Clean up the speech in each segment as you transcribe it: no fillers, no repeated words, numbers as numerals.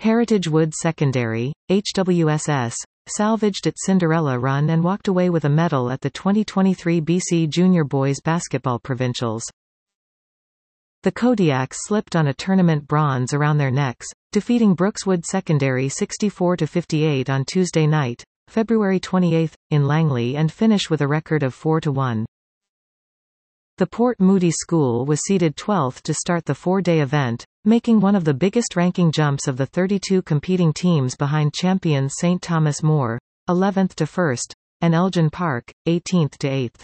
Heritage Woods Secondary, HWSS, salvaged its Cinderella run and walked away with a medal at the 2023 BC Junior Boys Basketball Provincials. The Kodiaks slipped on a tournament bronze around their necks, defeating Brookswood Secondary 64-58 on Tuesday night, February 28, in Langley and finish with a record of 4-1. The Port Moody School was seeded 12th to start the four-day event, making one of the biggest ranking jumps of the 32 competing teams behind champions St. Thomas More, 11th to 1st, and Elgin Park, 18th to 8th.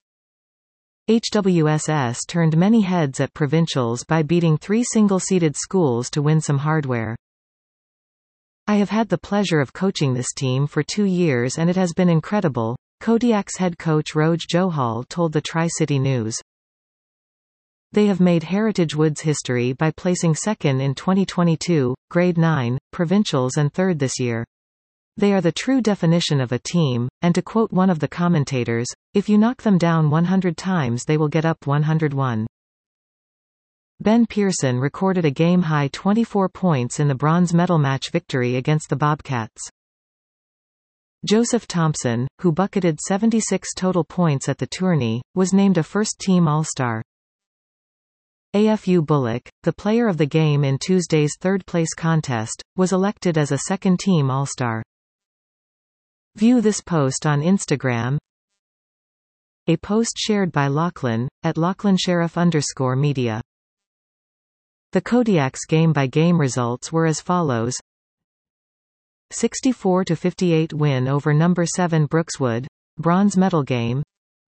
HWSS turned many heads at provincials by beating three single-seeded schools to win some hardware. I have had the pleasure of coaching this team for 2 years and it has been incredible, Kodiak's head coach Roj Johal told the Tri-City News. They have made Heritage Woods history by placing second in 2022, grade 9, provincials and third this year. They are the true definition of a team, and to quote one of the commentators, if you knock them down 100 times they will get up 101. Ben Pearson recorded a game-high 24 points in the bronze medal match victory against the Bobcats. Joseph Thompson, who bucketed 76 total points at the tourney, was named a first-team All-Star. AFU Bullock, the player of the game in Tuesday's third-place contest, was elected as a second-team All-Star. View this post on Instagram. A post shared by Lachlan, at LachlanSheriff_media. The Kodiaks game-by-game results were as follows. 64-58 win over number 7 Brookswood, bronze medal game.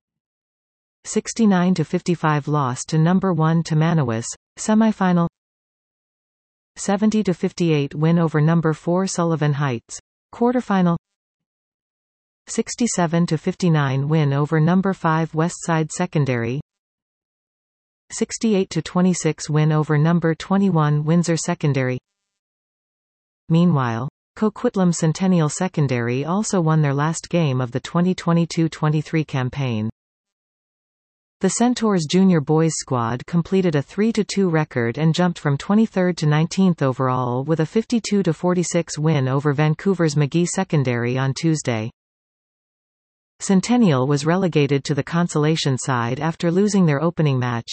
69-55 loss to number 1 Tammanawas, semifinal. 70-58 win over number 4 Sullivan Heights, quarterfinal. 67-59 win over number 5 Westside Secondary. 68-26 win over number 21 Windsor Secondary. Meanwhile, Coquitlam Centennial Secondary also won their last game of the 2022-23 campaign. The Centaurs junior boys squad completed a 3-2 record and jumped from 23rd to 19th overall with a 52-46 win over Vancouver's Magee Secondary on Tuesday. Centennial was relegated to the consolation side after losing their opening match.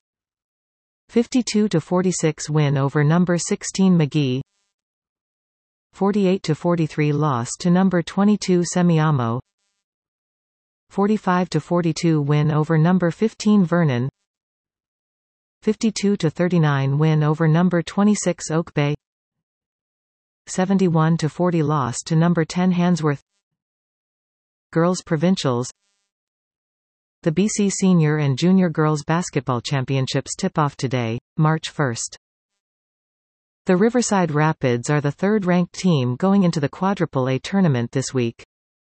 52-46 win over number 16 Magee. 48-43 loss to number 22 Semiahmoo. 45-42 win over number 15 Vernon. 52-39 win over number 26 Oak Bay. 71-40 loss to number 10 Handsworth. Girls Provincials. The BC Senior and Junior Girls Basketball Championships tip off today, March 1. The Riverside Rapids are the third-ranked team going into the Quadruple A tournament this week.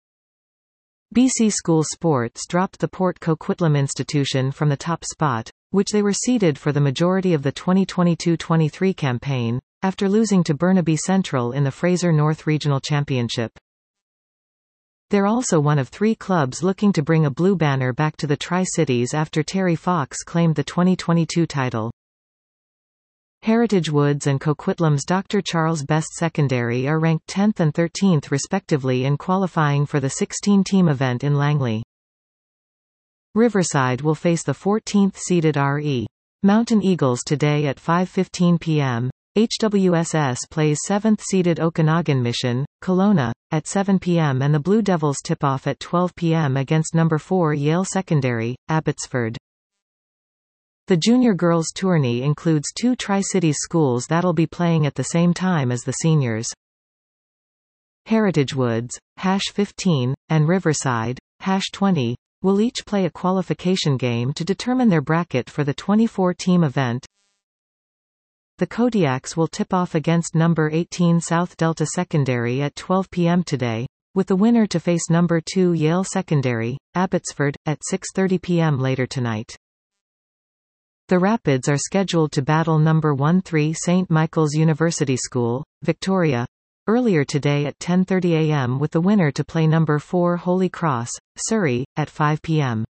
BC School Sports dropped the Port Coquitlam Institution from the top spot, which they were seeded for the majority of the 2022-23 campaign, after losing to Burnaby Central in the Fraser North Regional Championship. They're also one of 3 clubs looking to bring a blue banner back to the Tri-Cities after Terry Fox claimed the 2022 title. Heritage Woods and Coquitlam's Dr. Charles Best Secondary are ranked 10th and 13th respectively in qualifying for the 16-team event in Langley. Riverside will face the 14th-seeded RE Mountain Eagles today at 5:15 p.m. HWSS plays 7th-seeded Okanagan Mission, Kelowna, at 7 p.m. and the Blue Devils tip off at 12 p.m. against number 4 Yale Secondary, Abbotsford. The junior girls tourney includes 2 Tri-Cities schools that'll be playing at the same time as the seniors. Heritage Woods, #15, and Riverside, #20, will each play a qualification game to determine their bracket for the 24-team event. The Kodiaks will tip off against number 18 South Delta Secondary at 12 p.m. today, with the winner to face number 2 Yale Secondary, Abbotsford, at 6:30 p.m. later tonight. The Rapids are scheduled to battle number 13 St. Michael's University School, Victoria, earlier today at 10:30 a.m. with the winner to play number 4 Holy Cross, Surrey, at 5 p.m.